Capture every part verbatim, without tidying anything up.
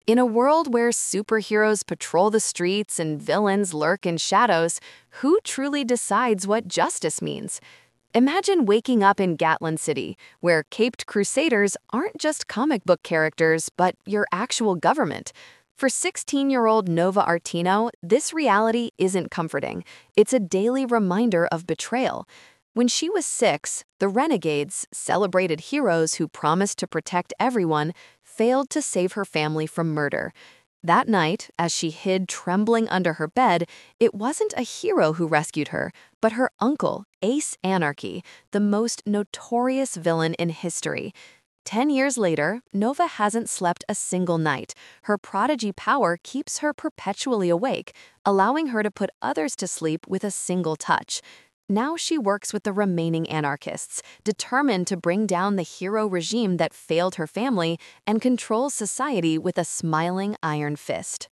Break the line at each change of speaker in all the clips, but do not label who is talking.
In a world where superheroes patrol the streets and villains lurk in shadows, who truly decides what justice means? Imagine waking up in Gatlin City, where caped crusaders aren't just comic book characters, but your actual government. For sixteen-year-old Nova Artino, this reality isn't comforting. It's a daily reminder of betrayal. When she was six, the Renegades, celebrated heroes who promised to protect everyone, failed to save her family from murder. That night, as she hid trembling under her bed, it wasn't a hero who rescued her, but her uncle, Ace Anarchy, the most notorious villain in history. Ten years later, Nova hasn't slept a single night. Her prodigy power keeps her perpetually awake, allowing her to put others to sleep with a single touch. Now she works with the remaining anarchists, determined to bring down the hero regime that failed her family and controls society with a smiling iron fist.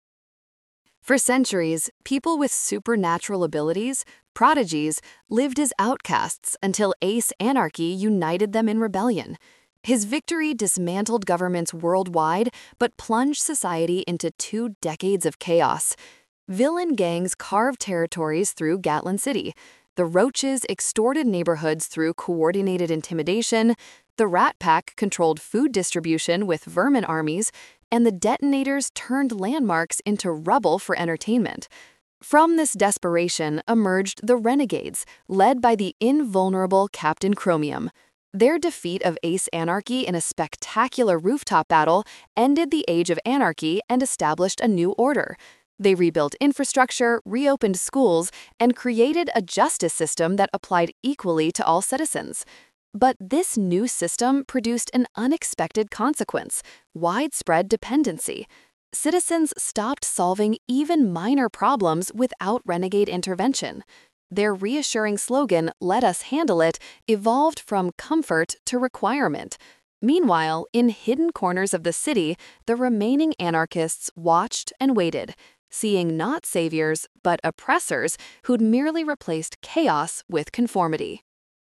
For centuries, people with supernatural abilities, prodigies, lived as outcasts until Ace Anarchy united them in rebellion. His victory dismantled governments worldwide, but plunged society into two decades of chaos. Villain gangs carved territories through Gatlin City. The Roaches extorted neighborhoods through coordinated intimidation, the Rat Pack controlled food distribution with vermin armies, and the Detonators turned landmarks into rubble for entertainment. From this desperation emerged the Renegades, led by the invulnerable Captain Chromium. Their defeat of Ace Anarchy in a spectacular rooftop battle ended the Age of Anarchy and established a new order. They rebuilt infrastructure, reopened schools, and created a justice system that applied equally to all citizens. But this new system produced an unexpected consequence: widespread dependency. Citizens stopped solving even minor problems without renegade intervention. Their reassuring slogan, "Let us handle it," evolved from comfort to requirement. Meanwhile, in hidden corners of the city, the remaining anarchists watched and waited, seeing not saviors, but oppressors who'd merely replaced chaos with conformity.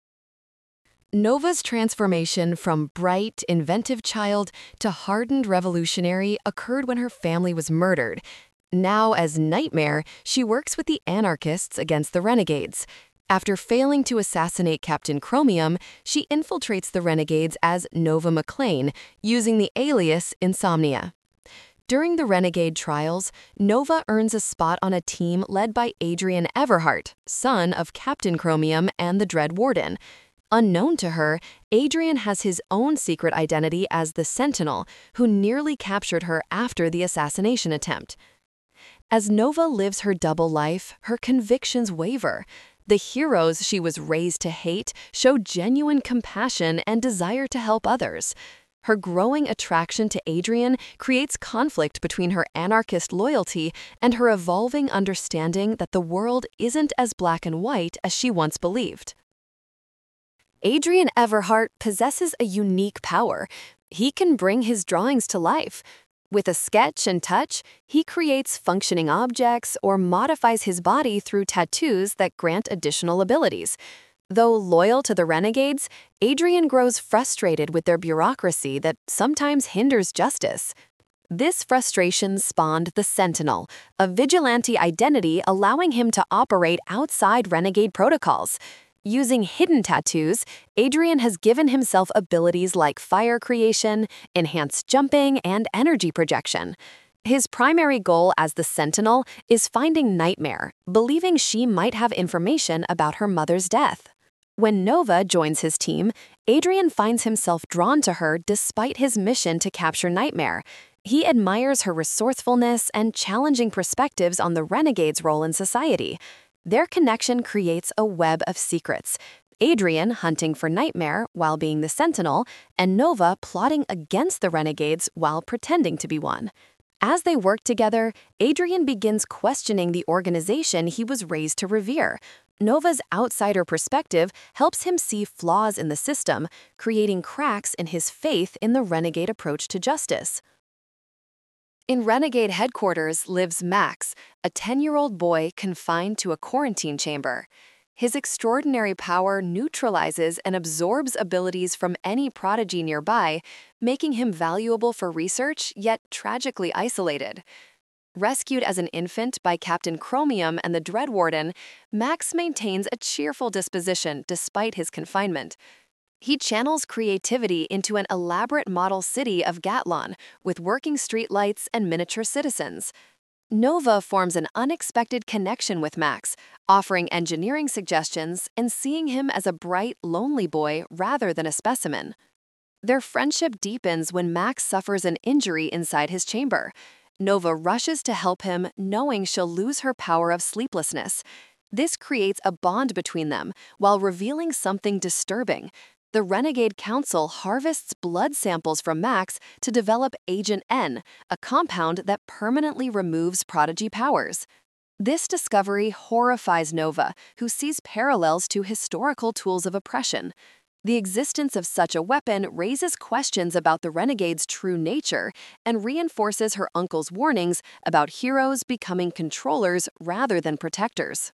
Nova's transformation from bright, inventive child to hardened revolutionary occurred when her family was murdered. Now, as Nightmare, she works with the anarchists against the Renegades. After failing to assassinate Captain Chromium, she infiltrates the Renegades as Nova McClane, using the alias Insomnia. During the Renegade trials, Nova earns a spot on a team led by Adrian Everhart, son of Captain Chromium and the Dread Warden. Unknown to her, Adrian has his own secret identity as the Sentinel, who nearly captured her after the assassination attempt. As Nova lives her double life, her convictions waver. The heroes she was raised to hate show genuine compassion and desire to help others. Her growing attraction to Adrian creates conflict between her anarchist loyalty and her evolving understanding that the world isn't as black and white as she once believed. Adrian Everhart possesses a unique power. He can bring his drawings to life. With a sketch and touch, he creates functioning objects or modifies his body through tattoos that grant additional abilities. Though loyal to the Renegades, Adrian grows frustrated with their bureaucracy that sometimes hinders justice. This frustration spawned the Sentinel, a vigilante identity allowing him to operate outside Renegade protocols. Using hidden tattoos, Adrian has given himself abilities like fire creation, enhanced jumping, and energy projection. His primary goal as the Sentinel is finding Nightmare, believing she might have information about her mother's death. When Nova joins his team, Adrian finds himself drawn to her despite his mission to capture Nightmare. He admires her resourcefulness and challenging perspectives on the Renegade's role in society. Their connection creates a web of secrets: Adrian hunting for Nightmare while being the Sentinel, and Nova plotting against the Renegades while pretending to be one. As they work together, Adrian begins questioning the organization he was raised to revere. Nova's outsider perspective helps him see flaws in the system, creating cracks in his faith in the Renegade approach to justice. In Renegade headquarters lives Max, a ten-year-old boy confined to a quarantine chamber. His extraordinary power neutralizes and absorbs abilities from any prodigy nearby, making him valuable for research, yet tragically isolated. Rescued as an infant by Captain Chromium and the Dread Warden, Max maintains a cheerful disposition despite his confinement. He channels creativity into an elaborate model city of Gatlon with working streetlights and miniature citizens. Nova forms an unexpected connection with Max, offering engineering suggestions and seeing him as a bright, lonely boy rather than a specimen. Their friendship deepens when Max suffers an injury inside his chamber. Nova rushes to help him, knowing she'll lose her power of sleeplessness. This creates a bond between them while revealing something disturbing. The Renegade Council harvests blood samples from Max to develop Agent N, a compound that permanently removes prodigy powers. This discovery horrifies Nova, who sees parallels to historical tools of oppression. The existence of such a weapon raises questions about the Renegade's true nature and reinforces her uncle's warnings about heroes becoming controllers rather than protectors.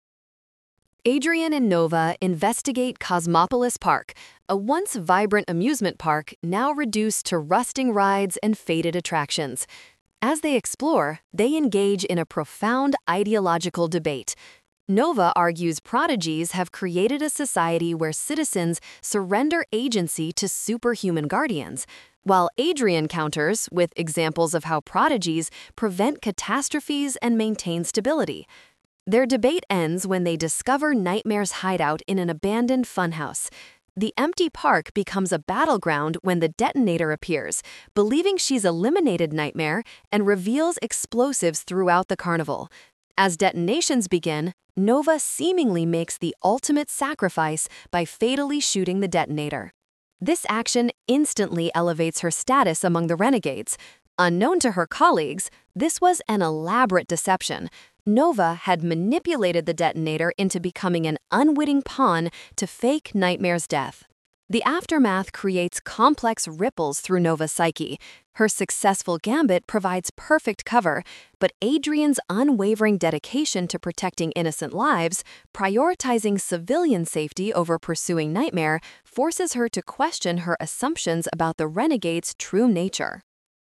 Adrian and Nova investigate Cosmopolis Park, a once vibrant amusement park now reduced to rusting rides and faded attractions. As they explore, they engage in a profound ideological debate. Nova argues prodigies have created a society where citizens surrender agency to superhuman guardians, while Adrian counters with examples of how prodigies prevent catastrophes and maintain stability. Their debate ends when they discover Nightmare's hideout in an abandoned funhouse. The empty park becomes a battleground when the detonator appears, believing she's eliminated Nightmare and reveals explosives throughout the carnival. As detonations begin, Nova seemingly makes the ultimate sacrifice by fatally shooting the detonator. This action instantly elevates her status among the Renegades. Unknown to her colleagues, this was an elaborate deception. Nova had manipulated the detonator into becoming an unwitting pawn to fake Nightmare's death. The aftermath creates complex ripples through Nova's psyche. Her successful gambit provides perfect cover, but Adrian's unwavering dedication to protecting innocent lives, prioritizing civilian safety over pursuing Nightmare, forces her to question her assumptions about the Renegade's true nature.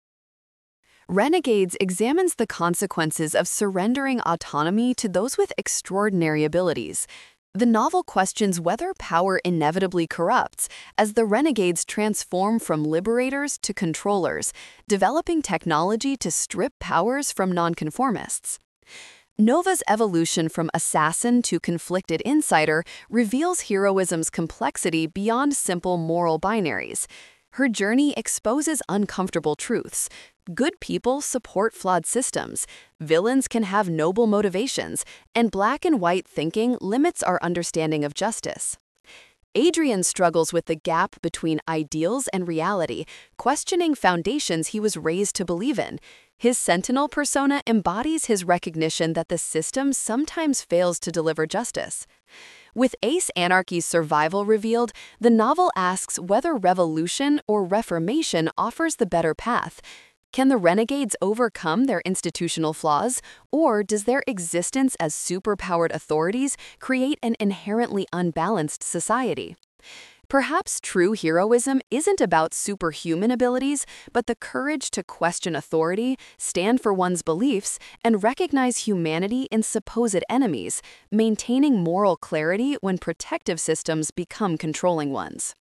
Renegades examines the consequences of surrendering autonomy to those with extraordinary abilities. The novel questions whether power inevitably corrupts, as the Renegades transform from liberators to controllers, developing technology to strip powers from nonconformists. Nova's evolution from assassin to conflicted insider reveals heroism's complexity beyond simple moral binaries. Her journey exposes uncomfortable truths. Good people support flawed systems, villains can have noble motivations, and black and white thinking limits our understanding of justice. Adrian struggles with the gap between ideals and reality, questioning foundations he was raised to believe in. His Sentinel persona embodies his recognition that the system sometimes fails to deliver justice. With Ace Anarchy's survival revealed, the novel asks whether revolution or reformation offers the better path. Can the Renegades overcome their institutional flaws, or does their existence as superpowered authorities create an inherently unbalanced society? Perhaps true heroism isn't about superhuman abilities, but the courage to question authority, stand for one's beliefs, and recognize humanity in supposed enemies, maintaining moral clarity when protective systems become controlling ones.